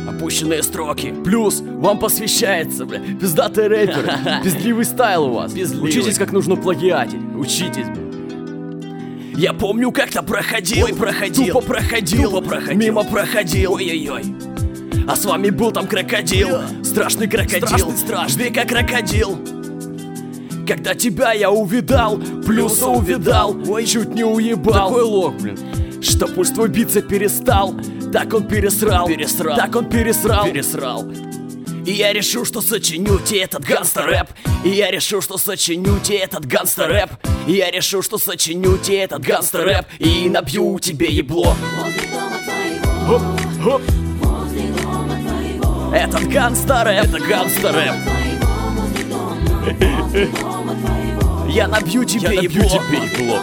Опущенные строки. Плюс вам посвящается, бля. Пиздатые рэперы. Пиздливый стайл у вас. Учитесь, как нужно плагиатить. Учитесь, бля. Я помню, как-то проходил. Ой, проходил. Тупо проходил. Мимо проходил. Ой-ой-ой. А с вами был там крокодил. Страшный крокодил. Жди как крокодил. Когда тебя я увидал, плюса увидал. Ой, чуть не уебал. Такой лог, блин. Что пульс твой биться перестал. Так он пересрал. Так он пересрал. И я решил, что сочиню тебе этот гангстер-рэп. И я решил, что сочиню тебе этот гангстер-рэп. И я решил, что сочиню тебе этот гангстер-рэп. И набью тебе ебло. Хоп. Этот гангстер-рэп. Это гангстер-рэп. Я набью тебе ебло.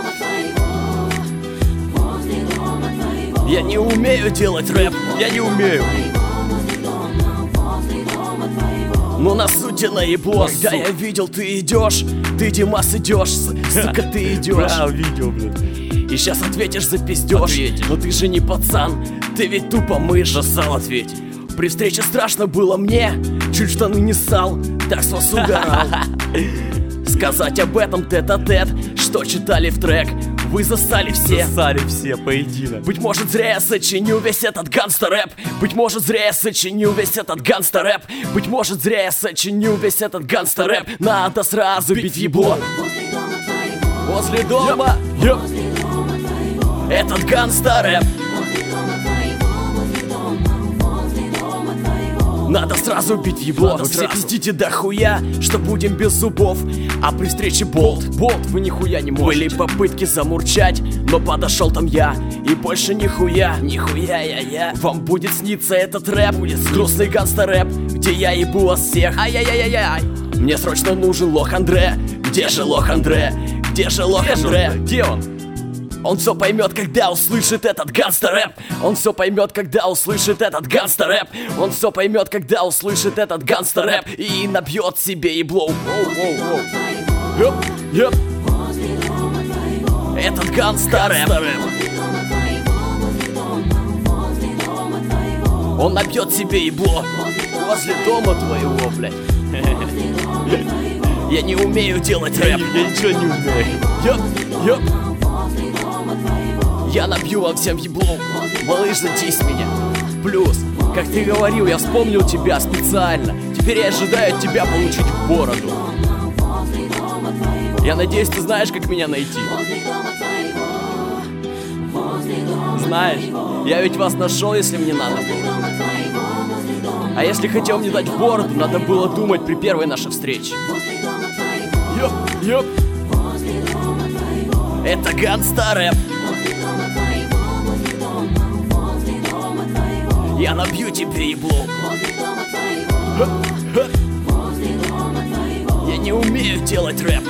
Я не умею делать рэп. Я не умею. Но на сути наебло. Когда я видел, ты идешь. Ты, Димас, идешь. Сука, ты идешь. Да, видел, блин. И сейчас ответишь за пиздеж. Но ты же не пацан. Ты ведь тупо мышь. Засал, ответь. При встрече страшно было мне. Чуть штаны не ссал. Так с вас угорал. Сказать об этом тет-а-тет, что читали в трек. Вы засали все. Засали все, поедино. Быть может, зря я сочиню весь этот гангстер-рэп. Быть может, зря я сочиню весь этот гангстер-рэп. Быть может, зря я сочиню весь этот гангстер-рэп. Надо сразу бить ебло. Возле дома. Этот гангстер-рэп. Надо сразу бить ебло. Вы все пиздите дохуя, что будем без зубов. А при встрече болт, вы нихуя не можете. Были попытки замурчать, но подошел там я. И больше нихуя я. Вам будет сниться этот рэп. Грустный гангстер-рэп, где я ебу вас всех. Ай-яй-яй-яй. Мне срочно нужен лох Андре. Где же лох Андре? Где же лох Андре? Где он? Он все поймет, когда услышит этот гангстер-рэп. Он все поймет, когда услышит этот гангстер-рэп. Он все поймет, когда услышит этот гангстер-рэп. И набьет себе ебло. Этот гангстер-рэп. Он набьет себе ебло. Возле дома твоего, блядь. Я не умею делать рэп. Я ничего не умею. Я набью вам всем ебло. Малыш, затись меня. Плюс, как ты говорил, я вспомнил тебя специально. Теперь я ожидаю от тебя получить в бороду. Я надеюсь, ты знаешь, как меня найти. Знаешь, я ведь вас нашел, если мне надо было. А если хотел мне дать в бороду, надо было думать при первой нашей встрече. Ёп. Это гангстер-рэп. Я набью тебе ебло. Я не умею делать рэп.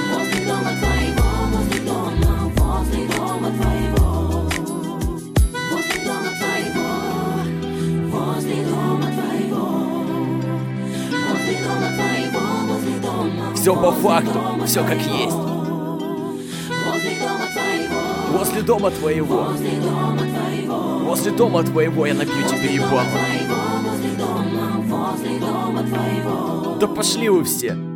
Все по факту, все как есть. Возле дома твоего. Возле дома твоего я набью тебе ебало. Да пошли вы все.